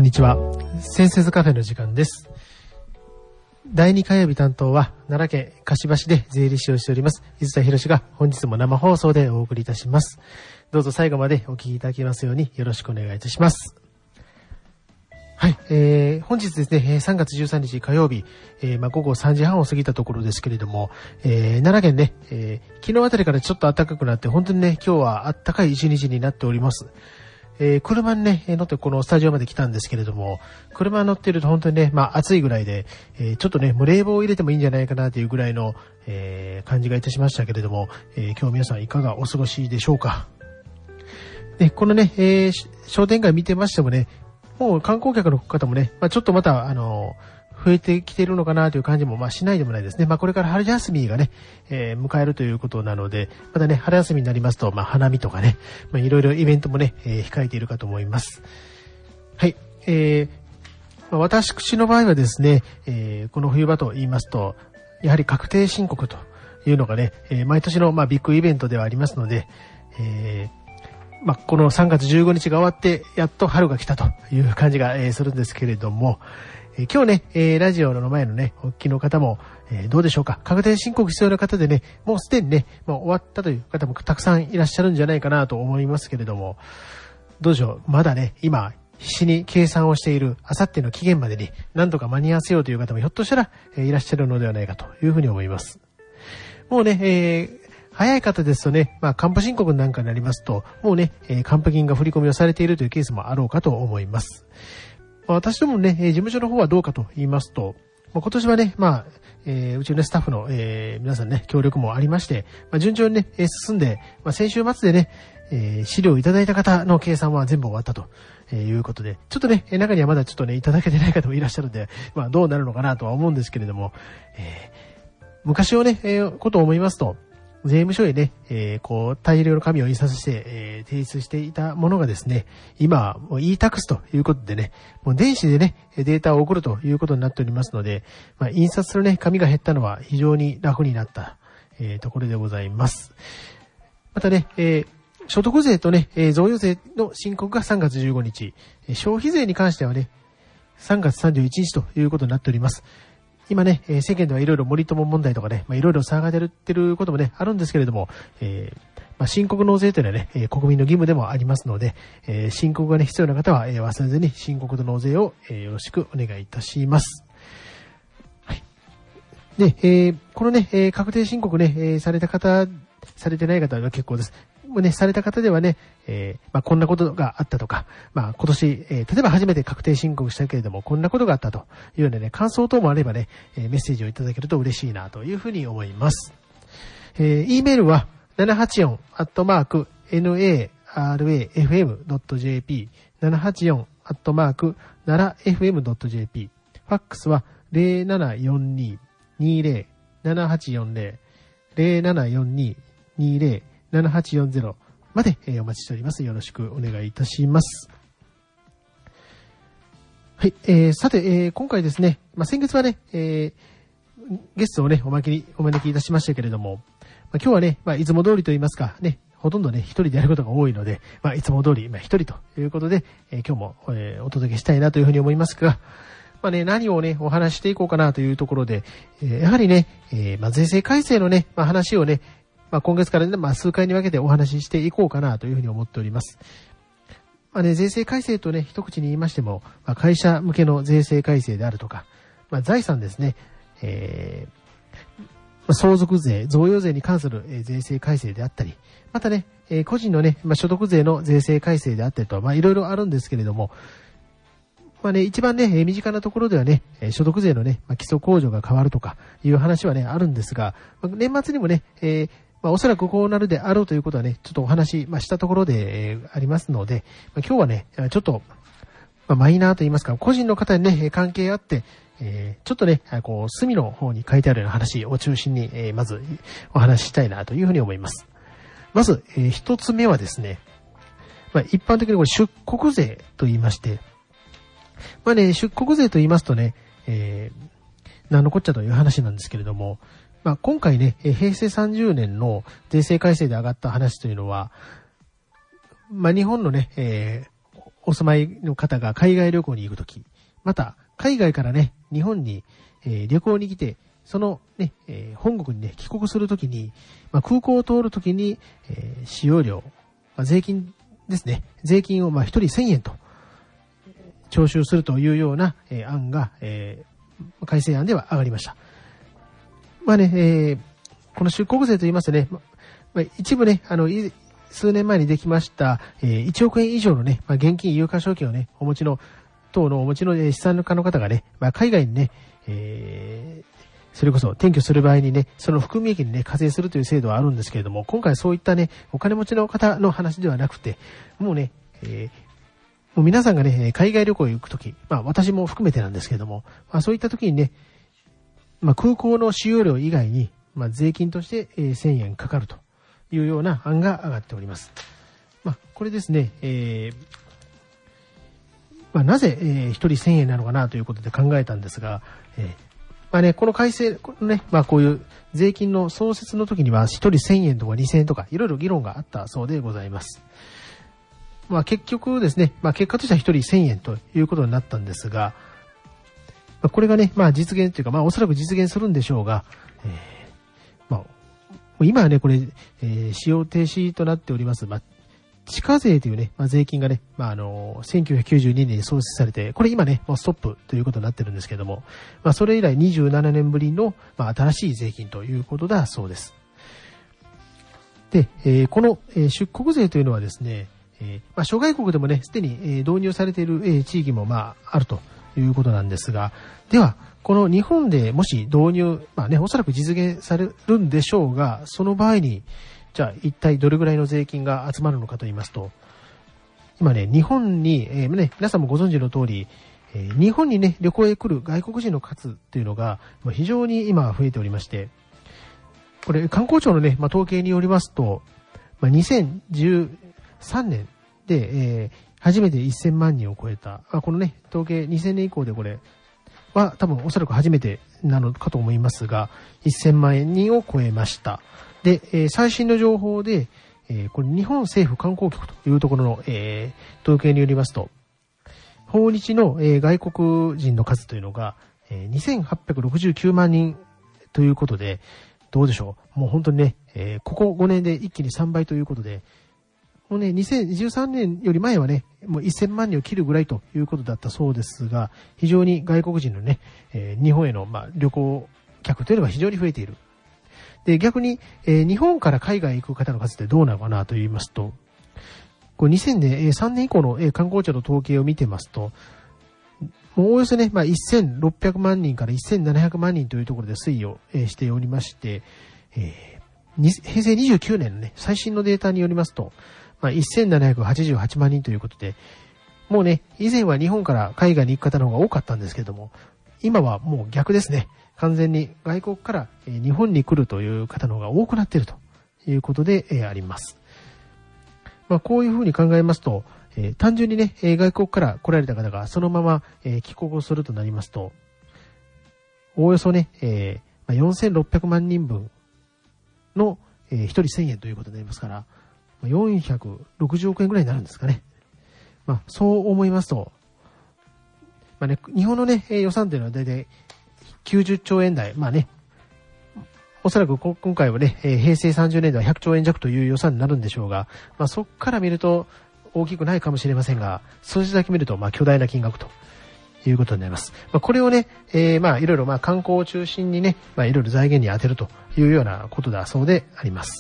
んにちは。センセズカフェの時間です。第2火曜日担当は奈良県柏市で税理士をしております伊豆田博が本日も生放送でお送りいたします。どうぞ最後までお聞きいただきますようによろしくお願いいたします。はい、本日ですね、3月13日火曜日、午後3時半を過ぎたところですけれども、奈良県ね、昨日あたりからちょっと暖かくなって本当にね、今日は暖かい一日になっております。車にね、乗ってこのスタジオまで来たんですけれども、車に乗っていると本当にね、暑いぐらいで、ちょっとね、もう冷房を入れてもいいんじゃないかなというぐらいの、感じがいたしましたけれども、今日皆さんいかがお過ごしでしょうか。このね、商店街見てましてもね、もう観光客の方もね、ちょっとまた、増えてきているのかなという感じも、しないでもないですね。これから春休みがね、迎えるということなので、またね、春休みになりますと、花見とかね、いろいろイベントもね、控えているかと思います。はい。私の場合はですね、この冬場と言いますと、やはり確定申告というのがね、毎年のビッグイベントではありますので、この3月15日が終わって、やっと春が来たという感じがするんですけれども、今日ね、ラジオの前のね、お聞きの方も、どうでしょうか。確定申告必要な方でね、もうすでにね、終わったという方もたくさんいらっしゃるんじゃないかなと思いますけれども、どうでしょう。まだね、今、必死に計算をしている、あさっての期限までに何とか間に合わせようという方もひょっとしたら、いらっしゃるのではないかというふうに思います。もうね、早い方ですとね、還付申告なんかになりますと、もうね、還付金が振り込みをされているというケースもあろうかと思います。私どもね、事務所の方はどうかと言いますと、今年はね、うちのスタッフの、皆さんね、協力もありまして、順調にね、進んで、先週末でね、資料をいただいた方の計算は全部終わったということで、ちょっとね、中にはまだちょっとね、いただけてない方もいらっしゃるので、どうなるのかなとは思うんですけれども、昔をね、ことを思いますと、税務署へね、大量の紙を印刷して、提出していたものがですね、今、もう e-tax ということでね、もう電子でね、データを送るということになっておりますので、印刷するね、紙が減ったのは非常に楽になった、ところでございます。またね、所得税とね、贈与税の申告が3月15日、消費税に関してはね、3月31日ということになっております。今ね、世間ではいろいろ森友問題とかね、いろいろ騒がれてることもね、あるんですけれども、申告納税というのはね、国民の義務でもありますので、申告がね、必要な方は、忘れずに申告と納税を、よろしくお願いいたします。はい。で、このね、確定申告ね、された方、されてない方は結構です。もうね、された方ではね、こんなことがあったとか、今年、例えば初めて確定申告したけれども、こんなことがあったというようなね、感想等もあればね、メッセージをいただけると嬉しいなというふうに思います。E メールは、784@narafm.jp、784@narafm.jp、ファックスは 0742-20-7840、0742-20-7840までお待ちしております。よろしくお願いいたします。はい、さて、今回ですね、先月はね、ゲストをね、お招きいたしましたけれども、今日はね、いつも通りと言いますか、ね、ほとんどね、一人でやることが多いので、いつも通り、一人ということで、今日も、お届けしたいなというふうに思いますが、何をね、お話していこうかなというところで、やはりね、税制改正のね、話をね、今月からね、数回に分けてお話ししていこうかなというふうに思っております。税制改正とね、一口に言いましても、会社向けの税制改正であるとか、財産ですね、相続税、贈与税に関する税制改正であったり、またね、個人のね、所得税の税制改正であったりと、いろいろあるんですけれども、一番ね、身近なところではね、所得税のね、基礎控除が変わるとかいう話はね、あるんですが、年末にもね、おそらくこうなるであろうということはね、ちょっとお話、したところで、ありますので、今日はね、ちょっと、マイナーと言いますか、個人の方にね、関係あって、ちょっとね、隅の方に書いてあるような話を中心に、まずお話ししたいなというふうに思います。まず、一つ目はですね、一般的にこれ出国税と言いまして、出国税と言いますとね、何のこっちゃという話なんですけれども、今回ね、平成30年の税制改正で上がった話というのは、日本のね、 お住まいの方が海外旅行に行くとき、また海外からね、日本に、旅行に来て、そのね、本国にね、帰国するときに、空港を通るときに、使用料、税金ですね、税金を一人1000円と、徴収するというような、案が、改正案では上がりました。この出国税と言いますとね、一部ね、数年前にできました、1億円以上のね、現金有価証券をね、お持ちの資産家の方がね、海外にね、それこそ転居する場合にね、その含み益にね、課税するという制度はあるんですけれども、今回そういったね、お金持ちの方の話ではなくて、もうね、もう皆さんがね、海外旅行へ行くとき、私も含めてなんですけれども、そういったときにね、空港の使用料以外に、税金として、1000円かかるというような案が上がっております。これですね、なぜ、一人1000円なのかなということで考えたんですが、この改正、こういう税金の創設の時には一人1000円とか2000円とかいろいろ議論があったそうでございます。結局ですね、結果としては一人1000円ということになったんですが、これがね、実現というか、おそらく実現するんでしょうが、今はね、これ、使用停止となっております。地価税というね、税金がね、1992年に創設されて、これ今ね、もうストップということになってるんですけども、それ以来27年ぶりの、新しい税金ということだそうです。で、この、出国税というのはですね、諸外国でもね、すでに、導入されている、地域もあるということなんですが、では、この日本でもし導入、おそらく実現されるんでしょうが、その場合に、じゃあ一体どれぐらいの税金が集まるのかと言いますと、今ね、日本に、皆さんもご存知の通り、日本にね、旅行へ来る外国人の数っていうのが、非常に今増えておりまして、これ観光庁のね、統計によりますと、2013年で、初めて1000万人を超えた、このね、統計2000年以降でこれは多分おそらく初めてなのかと思いますが、1000万人を超えました。で、最新の情報で、これ日本政府観光局というところの、統計によりますと、訪日の、外国人の数というのが、2869万人ということで、どうでしょう。もう本当にね、ここ5年で一気に3倍ということで、もうね、2013年より前はね、もう1000万人を切るぐらいということだったそうですが、非常に外国人のね、日本への、旅行客というのが非常に増えている。で、逆に、日本から海外へ行く方の数ってどうなのかなと言いますと、これ2003年以降の、観光庁の統計を見てますと、もうおおよそね、1600万人から1700万人というところで推移を、しておりまして、平成29年のね、最新のデータによりますと、1788万人ということで、もうね、以前は日本から海外に行く方の方が多かったんですけども、今はもう逆ですね。完全に外国から日本に来るという方の方が多くなっているということであります。こういうふうに考えますと、単純にね、外国から来られた方がそのまま帰国をするとなりますと、おおよそね、4600万人分の1人1000円ということになりますから、460億円ぐらいになるんですかね。そう思いますと、日本のね、予算というのはだいたい90兆円台。おそらく今回はね、平成30年代は100兆円弱という予算になるんでしょうが、そこから見ると大きくないかもしれませんが、数字だけ見ると巨大な金額ということになります。これをね、いろいろ観光を中心にね、いろいろ財源に充てるというようなことだそうであります。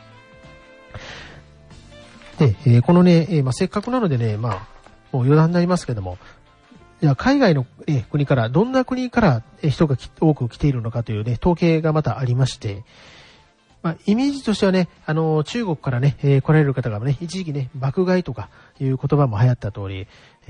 で、このね、せっかくなのでね、もう余談になりますけども、じゃあ海外の国から、どんな国から人が多く来ているのかというね、統計がまたありまして、イメージとしてはね、中国からね、来られる方がね、一時期ね、爆買いとかいう言葉も流行った通り、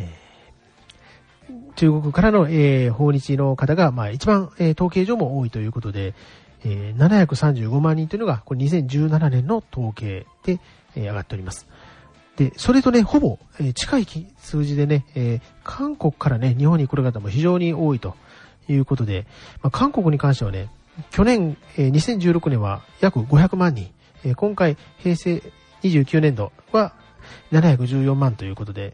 中国からの、訪日の方が、一番、統計上も多いということで、735万人というのが、これ2017年の統計で、上がっております。で、それとね、ほぼ、近い数字でね、韓国からね、日本に来る方も非常に多いということで、韓国に関してはね、去年、2016年は約500万人、今回、平成29年度は714万ということで、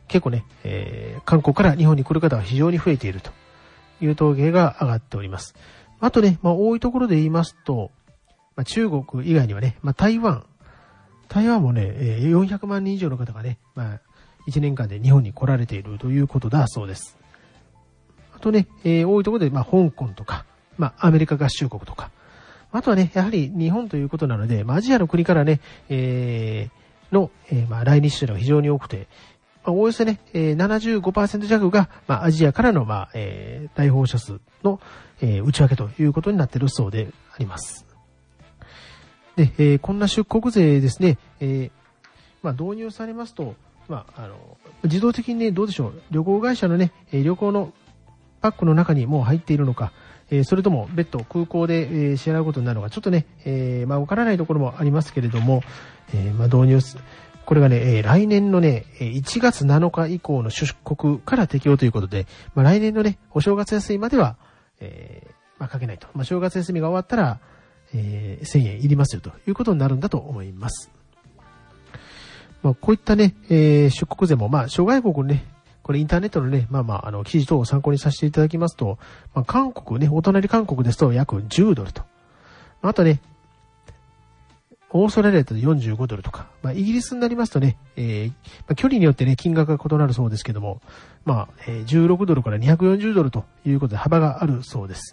結構ね、韓国から日本に来る方が非常に増えているという統計が上がっております。あとね、多いところで言いますと、中国以外にはね、台湾もね、400万人以上の方がね、1年間で日本に来られているということだそうです。あとね、多いところで、香港とか、アメリカ合衆国とか、あとはね、やはり日本ということなので、アジアの国からね、来日者が非常に多くて、おおよそね、75% 弱が、アジアからの、来訪者数の、内訳ということになっているそうであります。で、こんな出国税ですね、導入されますと、自動的にね、どうでしょう、旅行会社のね、旅行のパックの中にもう入っているのか、それとも別途空港で、支払うことになるのか、ちょっとね、わからないところもありますけれども、導入これがね、来年のね、1月7日以降の出国から適用ということで、来年のね、お正月休みまでは、かけないと。正月休みが終わったら、1000円いりますよということになるんだと思います。こういったね、出国税も、諸外国ね、これインターネットのね、記事等を参考にさせていただきますと、韓国ね、お隣韓国ですと約10ドルと。あとね、オーストラリアだと45ドルとか、イギリスになりますとね、距離によってね、金額が異なるそうですけども、16ドルから240ドルということで幅があるそうです。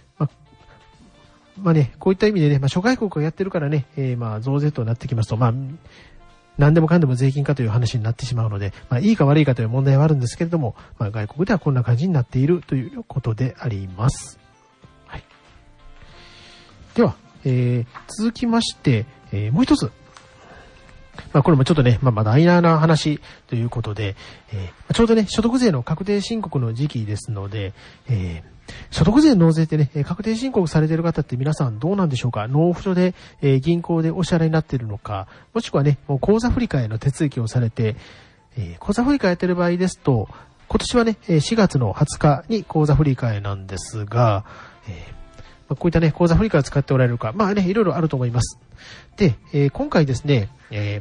ね、こういった意味でね、諸外国がやってるからね、増税となってきますと、何でもかんでも税金かという話になってしまうので、いいか悪いかという問題はあるんですけれども、外国ではこんな感じになっているということであります。はい。では、続きまして、もう一つ。これもちょっとね、ダイナーな話ということで、ちょうどね、所得税の確定申告の時期ですので、所得税納税ってね、確定申告されている方って皆さんどうなんでしょうか？納付書で、銀行でお支払いになっているのか、もしくはね、もう口座振替の手続きをされて、口座振替やっている場合ですと、今年はね、4月の20日に口座振替なんですが、こういったね、口座振替を使っておられるか、いろいろあると思います。で、今回ですね、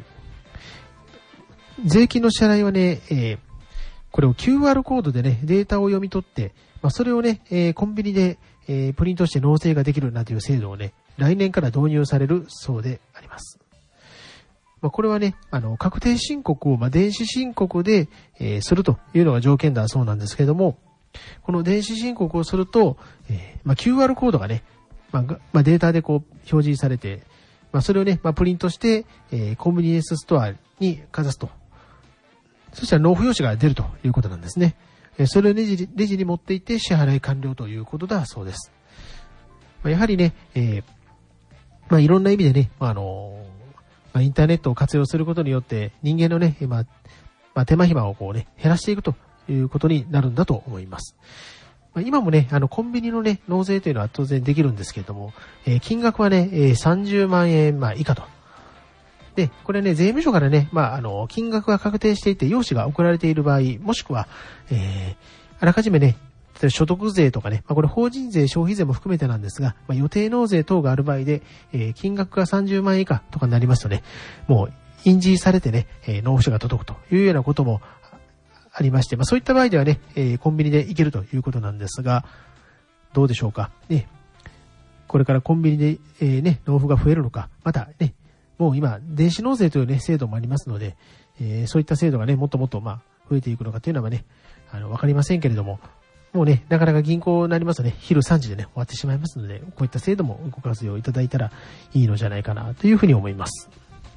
税金の支払いはね、これを QR コードでね、データを読み取って、それをね、コンビニで、プリントして納税ができるなんていう制度をね、来年から導入されるそうであります。これはね、確定申告を、電子申告で、するというのが条件だそうなんですけれども、この電子申告をすると、QR コードがね、データでこう表示されて、それをね、プリントして、コンビニエンスストアにかざすと。そしたら納付用紙が出るということなんですね。それをレジに持っていって支払い完了ということだそうです。やはりね、いろんな意味でね、インターネットを活用することによって人間のね、手間暇をこうね、減らしていくということになるんだと思います。今もね、コンビニのね、納税というのは当然できるんですけれども、金額はね、30万円以下と。で、これね、税務署からね、金額が確定していて、用紙が送られている場合、もしくは、あらかじめね、例えば所得税とかね、これ法人税、消費税も含めてなんですが、予定納税等がある場合で、金額が30万円以下とかになりますとね、もう印字されてね、納付書が届くというようなこともありまして、そういった場合ではね、コンビニで行けるということなんですが、どうでしょうか。ね、これからコンビニで、納付が増えるのか、またね、もう今、電子納税というね、制度もありますので、そういった制度がね、もっともっと増えていくのかというのはね、わかりませんけれども、もうね、なかなか銀行になりますとね、昼3時でね、終わってしまいますので、こういった制度もご活用いただいたらいいのじゃないかなというふうに思います。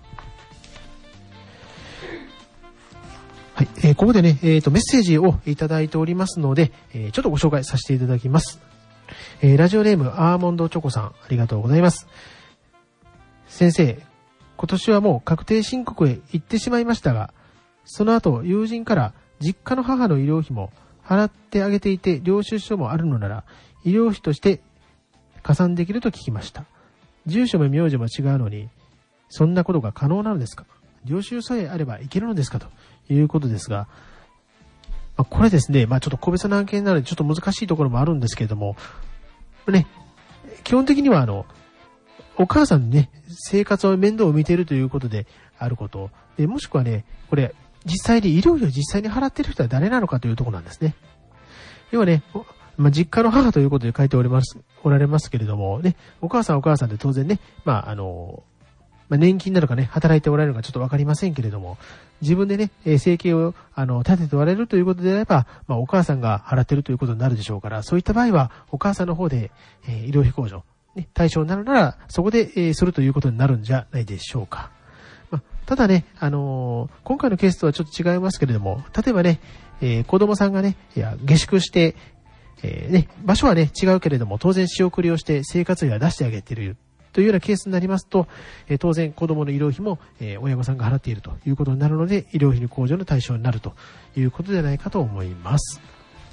はい、ここでね、メッセージをいただいておりますので、ちょっとご紹介させていただきます。ラジオネームアーモンドチョコさん、ありがとうございます。先生、今年はもう確定申告へ行ってしまいましたが、その後友人から実家の母の医療費も払ってあげていて領収書もあるのなら医療費として加算できると聞きました。住所も名字も違うのにそんなことが可能なのですか？領収さえあればいけるのですかということですが、これですね、ちょっと個別の案件なのでちょっと難しいところもあるんですけれども、ね、基本的にはお母さんにね、生活を面倒を見ているということであること。で、もしくはね、これ、 実際に医療費を実際に払っている人は誰なのかというところなんですね。要はね、実家の母ということで書いておられますけれども、ね、お母さんで当然ね、年金などかね、働いておられるのかちょっとわかりませんけれども、自分でね、生計を、立てておられるということであれば、お母さんが払っているということになるでしょうから、そういった場合は、お母さんの方で、医療費控除、ね、対象になるなら、そこで、するということになるんじゃないでしょうか。ただね、今回のケースとはちょっと違いますけれども、例えばね、子供さんがね、下宿して、場所はね、違うけれども、当然仕送りをして生活費は出してあげているというようなケースになりますと、当然子供の医療費も、親御さんが払っているということになるので、医療費の控除の対象になるということではないかと思います。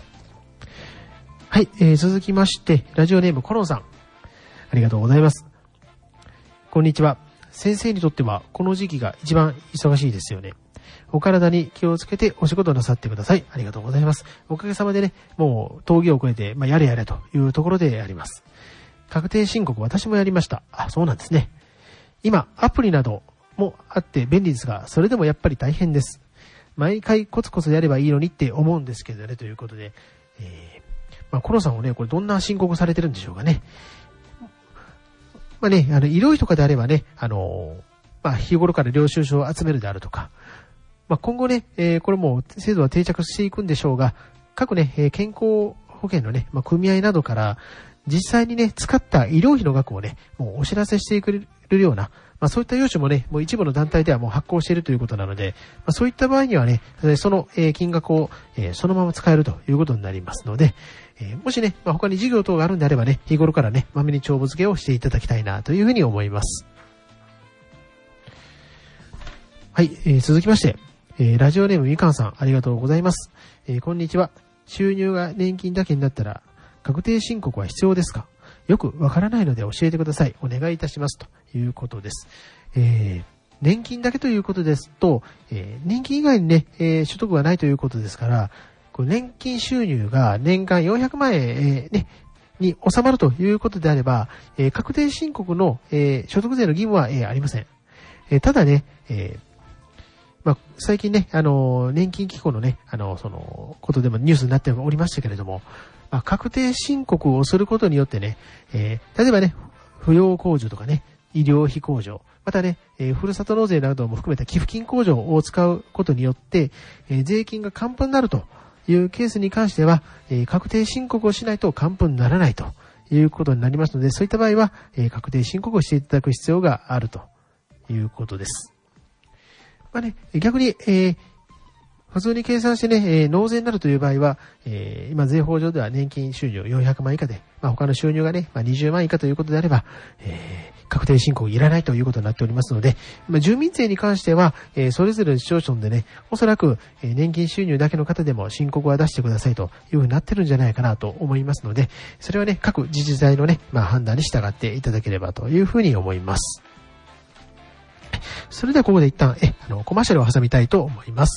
はい、続きまして、ラジオネームコロンさん。ありがとうございます。こんにちは。先生にとってはこの時期が一番忙しいですよね。お体に気をつけてお仕事なさってください。ありがとうございます。おかげさまでね、もう峠を越えて、やれやれというところであります。確定申告私もやりました。あ、そうなんですね。今、アプリなどもあって便利ですが、それでもやっぱり大変です。毎回コツコツやればいいのにって思うんですけどね、ということで。コロさんもね、これどんな申告されてるんでしょうかね。医療費とかであればね、日頃から領収書を集めるであるとか、今後ね、これも制度は定着していくんでしょうが、各ね、健康保険のね、組合などから、実際にね、使った医療費の額をね、もうお知らせしてくれるような、そういった用紙もね、もう一部の団体ではもう発行しているということなので、そういった場合にはね、その金額をそのまま使えるということになりますので、もしね、他に事業等があるんであればね、日頃からね、まめに帳簿付けをしていただきたいなというふうに思います。はい、続きまして、ラジオネームみかんさん、ありがとうございます。こんにちは。収入が年金だけになったら、確定申告は必要ですか？よくわからないので教えてください。お願いいたします。ということです。年金だけということですと、年金以外にね、所得がないということですから、年金収入が年間400万円、に収まるということであれば、確定申告の、所得税の義務は、ありません。ただね、最近ね、年金機構のね、そのことでもニュースになっておりましたけれども、確定申告をすることによってね、例えばね、扶養控除とかね、医療費控除、またね、ふるさと納税なども含めた寄付金控除を使うことによって、税金が還付になるというケースに関しては、確定申告をしないと還付にならないということになりますので、そういった場合は、確定申告をしていただく必要があるということです。逆に、普通に計算してね、納税になるという場合は、今税法上では年金収入400万以下で、他の収入がね、20万以下ということであれば、確定申告いらないということになっておりますので、住民税に関しては、それぞれの市町村でね、おそらく、年金収入だけの方でも申告は出してくださいというふうになってるんじゃないかなと思いますので、それはね、各自治体のね、判断に従っていただければというふうに思います。それではここで一旦、コマーシャルを挟みたいと思います。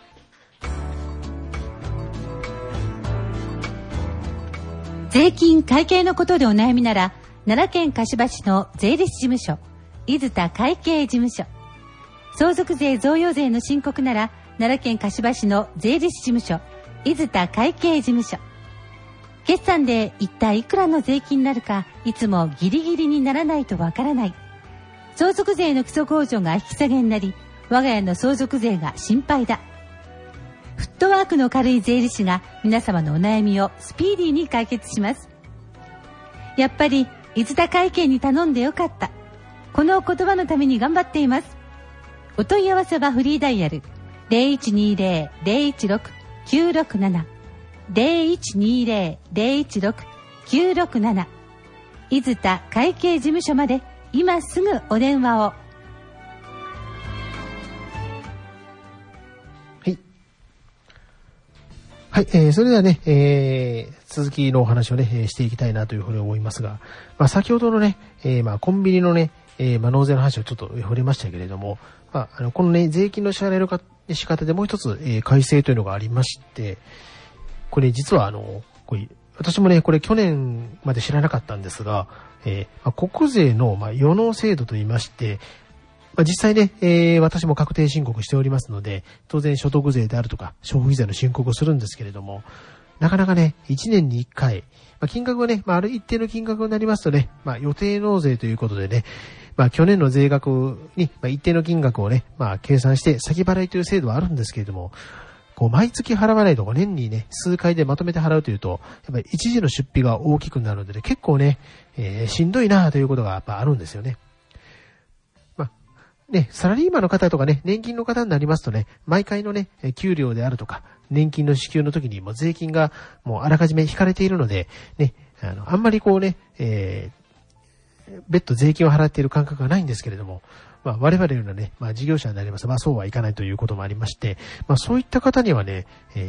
税金会計のことでお悩みなら、奈良県柏市の税理士事務所、伊豆田会計事務所。相続税贈与税の申告なら、奈良県柏市の税理士事務所、伊豆田会計事務所。決算で一体いくらの税金になるか、いつもギリギリにならないとわからない。相続税の基礎控除が引き下げになり、我が家の相続税が心配だ。フットワークの軽い税理士が皆様のお悩みをスピーディーに解決します。やっぱり伊豆田会計に頼んでよかった。この言葉のために頑張っています。お問い合わせはフリーダイヤル 0120-016-967 0120-016-967 伊豆田会計事務所まで今すぐお電話を。 はい、それではね、続きのお話をね、していきたいなというふうに思いますが、先ほどのね、コンビニのね、納税の話をちょっと触れましたけれども、このね、税金の支払いの仕方でもう一つ、改正というのがありまして、これ実は私もね、これ去年まで知らなかったんですが、国税の、予納制度といいまして、 実際ね、私も確定申告しておりますので、当然所得税であるとか消費税の申告をするんですけれども、なかなかね、1年に1回、金額はね、ある一定の金額になりますとね、予定納税ということでね、去年の税額に、一定の金額をね、計算して先払いという制度はあるんですけれども、毎月払わないと年にね、数回でまとめて払うというと、やっぱり一時の出費が大きくなるので、ね、結構ね、しんどいなということがやっぱあるんですよね。ね、サラリーマンの方とかね、年金の方になりますとね、毎回のね、給料であるとか、年金の支給の時にも税金がもうあらかじめ引かれているので、ね、あんまり別途税金を払っている感覚がないんですけれども、我々のようなね、事業者になりますと、そうはいかないということもありまして、そういった方にはね、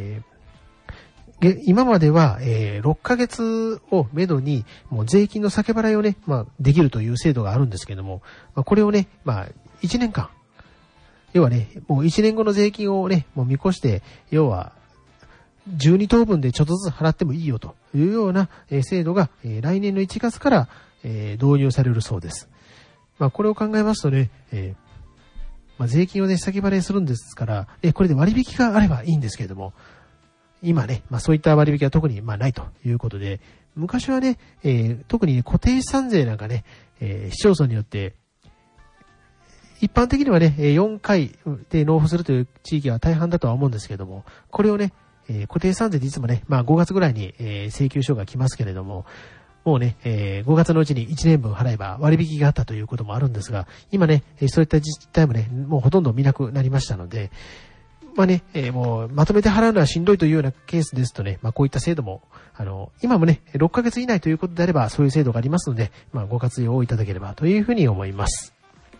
今までは、6ヶ月をめどに、もう税金の先払いをね、できるという制度があるんですけれども、これをね、1年間、要はね、もう1年後の税金をね、もう見越して、要は、12等分でちょっとずつ払ってもいいよというような制度が、来年の1月から、導入されるそうです。これを考えますとね、税金をね、先払いするんですから、これで割引があればいいんですけれども、今ね、そういった割引は特にないということで、昔はね、特に固定資産税なんかね、市町村によって、一般的にはね、4回で納付するという地域は大半だとは思うんですけれども、これをね、固定資産税でいつもね、5月ぐらいに、請求書が来ますけれども、もうね、5月のうちに1年分払えば割引があったということもあるんですが、今ね、そういった自治体もね、もうほとんど見なくなりましたので、もうまとめて払うのはしんどいというようなケースですとね、こういった制度も、今もね、6ヶ月以内ということであれば、そういう制度がありますので、ご活用をいただければというふうに思います。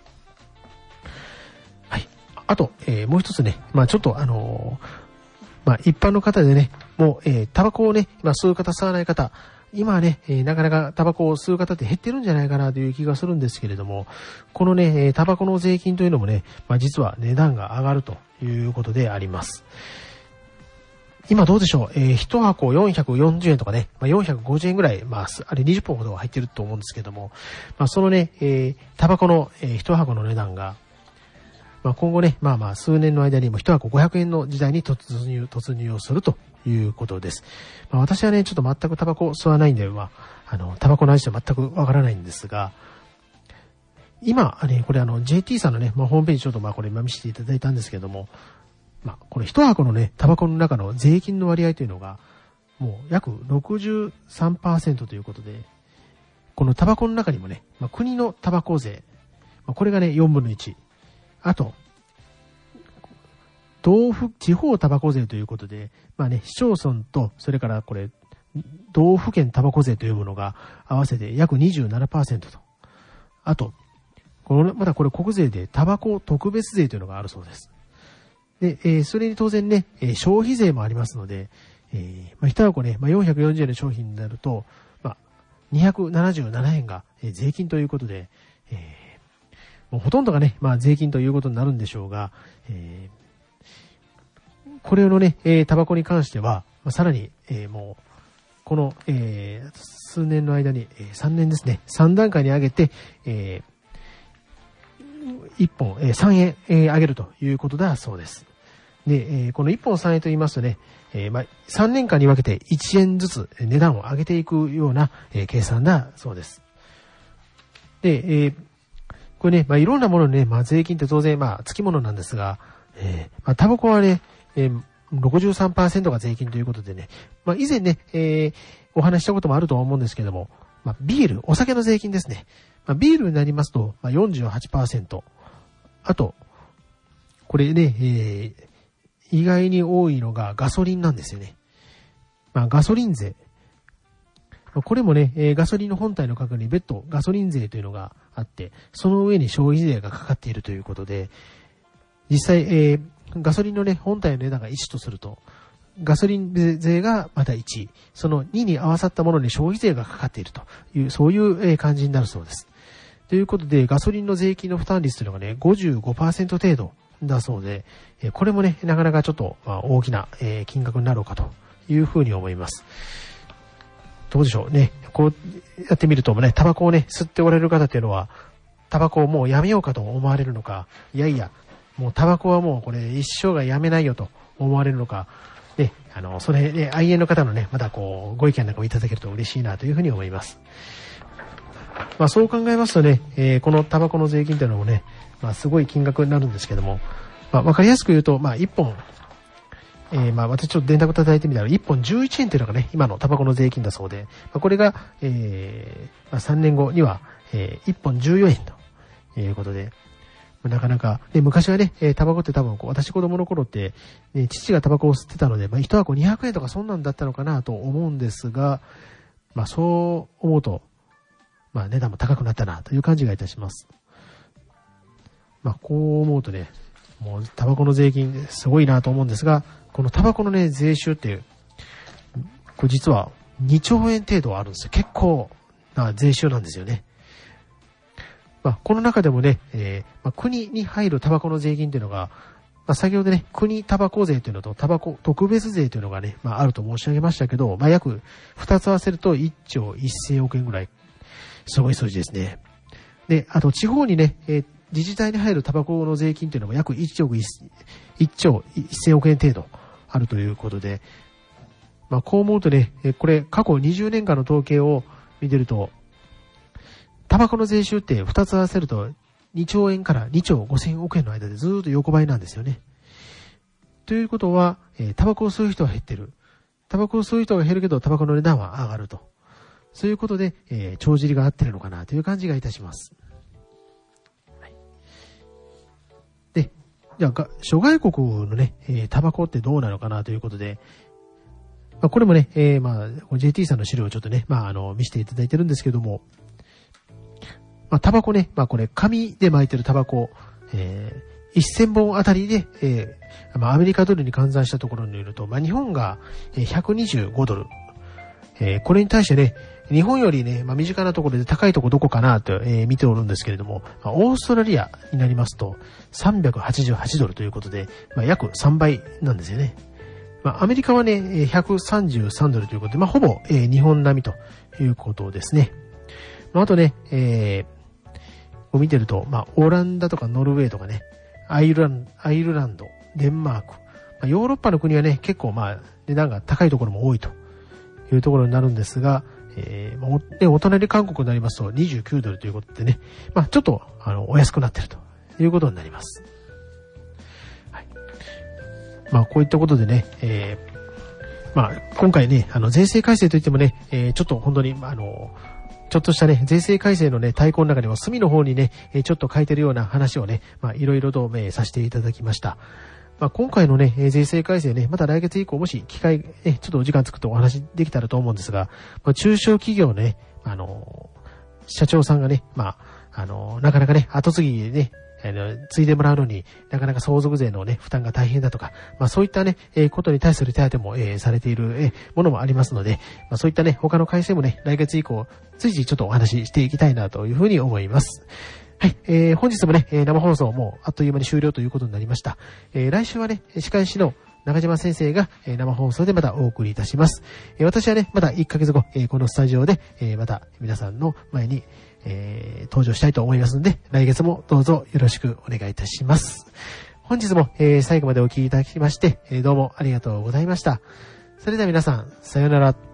はい。あと、もう一つね、ちょっと一般の方でね、もう、タバコをね、吸う方、吸わない方、今はね、なかなかタバコを吸う方って減ってるんじゃないかなという気がするんですけれども、このね、タバコの税金というのもね、実は値段が上がるということであります。今どうでしょう、1箱440円とかね、450円ぐらい、あれ20本ほど入ってると思うんですけども、そのね、タバコの、1箱の値段が、今後ね、数年の間にも1箱500円の時代に突入をするということです。私はね、ちょっと全くタバコ吸わないんで、タバコの味は全くわからないんですが、今、これJT さんのね、ホームページちょっとこれ見せていただいたんですけども、これ1箱のね、タバコの中の税金の割合というのが、もう約 63% ということで、このタバコの中にもね、国のタバコ税、これがね、4分の1。あと、地方タバコ税ということで、市町村と、それからこれ、道府県タバコ税というものが合わせて約 27% と。あと、まだこれ国税でタバコ特別税というのがあるそうです。で、それに当然ね、消費税もありますので、一箱ね、440円の商品になると、277円が税金ということで、もうほとんどがね、税金ということになるんでしょうが、これのね、タバコに関しては、さらに、もう、この、数年の間に、3年ですね、3段階に上げて、1本、3円、上げるということだそうです。で、この1本3円と言いますとね、3年間に分けて1円ずつ値段を上げていくような、計算だそうです。で、これね、いろんなものにね、税金って当然、つきものなんですが、タバコはね、63% が税金ということでね、以前ね、お話したこともあるとは思うんですけども、ビール、お酒の税金ですね。ビールになりますと、48%。あと、これね、意外に多いのがガソリンなんですよね。ガソリン税。これもね、ガソリンの本体の価格に別途ガソリン税というのがあって、その上に消費税がかかっているということで、実際、ガソリンのね、本体の値段が1とすると、ガソリン税がまた1、その2に合わさったものに消費税がかかっているという、そういう感じになるそうです。ということで、ガソリンの税金の負担率というのがね、55% 程度だそうで、これもね、なかなかちょっと大きな金額になろうかというふうに思います。どうでしょうね。こうやってみるとね、タバコをね、吸っておられる方っていうのは、 タバコをもうやめようかと思われるのか、いやいや、もうタバコはもうこれ一生がやめないよと思われるのか、ね、それね、愛煙の方のね、またこう、ご意見なんかをいただけると嬉しいなというふうに思います。まあそう考えますとね、このタバコの税金というのもね、まあすごい金額になるんですけども、まあわかりやすく言うと、まあ1本、まあ私ちょっと電卓叩いてみたら1本11円というのがね、今のタバコの税金だそうで、まあ、これが、まあ、3年後には、1本14円ということで、なかなか、で昔はね、タバコって多分私子供の頃って、父がタバコを吸ってたので、まあ1箱200円とかそんなんだったのかなと思うんですが、まあそう思うと、まあ値段も高くなったなという感じがいたします。まあこう思うとね、もうタバコの税金すごいなと思うんですが、このタバコのね、税収って、これ実は2兆円程度あるんですよ。結構な税収なんですよね。まあこの中でもね、まあ、国に入るタバコの税金というのが、まあ、先ほどね、国タバコ税というのとタバコ特別税というのがね、まああると申し上げましたけど、まあ約2つ合わせると1兆1000億円ぐらい。すごい数字ですね。で、あと地方にね、自治体に入るタバコの税金というのも約1兆1000億円程度あるということで、まあこう思うとね、これ過去20年間の統計を見てると、タバコの税収って2つ合わせると2兆円から2兆5000億円の間でずーっと横ばいなんですよね。ということは、タバコを吸う人は減ってる。タバコを吸う人が減るけどタバコの値段は上がると。そういうことで、帳尻が合ってるのかなという感じがいたします。で、じゃあ、諸外国のね、タバコってどうなのかなということで、まあ、これもね、まあ、JT さんの資料をちょっとね、まあ、見せていただいてるんですけども、まあ、タバコね、まあ、これ、紙で巻いてるタバコ、1000本あたりで、まあ、アメリカドルに換算したところによると、まあ、日本が125ドル、これに対してね、日本よりね、まあ、身近なところで高いところどこかなと、見ておるんですけれども、まあ、オーストラリアになりますと388ドルということで、まあ、約3倍なんですよね。まあ、アメリカはね、133ドルということで、まあ、ほぼ、日本並みということですね。まあ、あとね、を見てると、まあ、オランダとかノルウェーとかね、アイルランド、デンマーク、まあ、ヨーロッパの国はね、結構まあ、値段が高いところも多いというところになるんですが、お隣韓国になりますと29ドルということでね、まあちょっとお安くなっているということになります。はい。まあこういったことでね、まあ今回ね、税制改正といってもね、ちょっと本当にちょっとしたね、税制改正のね、大綱の中でも隅の方にね、ちょっと書いてるような話をね、まあいろいろと、させていただきました。まあ、今回のね、税制改正ね、また来月以降もし機会、ちょっとお時間作ってお話できたらと思うんですが、まあ、中小企業ね、社長さんがね、まあ、なかなかね、後継ぎでね、継いでもらうのになかなか相続税のね、負担が大変だとか、まあそういったね、ことに対する手当も、されている、ものもありますので、まあそういったね、他の改正もね、来月以降、随時ちょっとお話ししていきたいなというふうに思います。はい、本日もね、生放送もうあっという間に終了ということになりました。来週はね、歯科医師の中島先生が、生放送でまたお送りいたします。私はね、また1ヶ月後、このスタジオで、また皆さんの前に、登場したいと思いますので、来月もどうぞよろしくお願いいたします。本日も、最後までお聞きいただきまして、どうもありがとうございました。それでは皆さん、さようなら。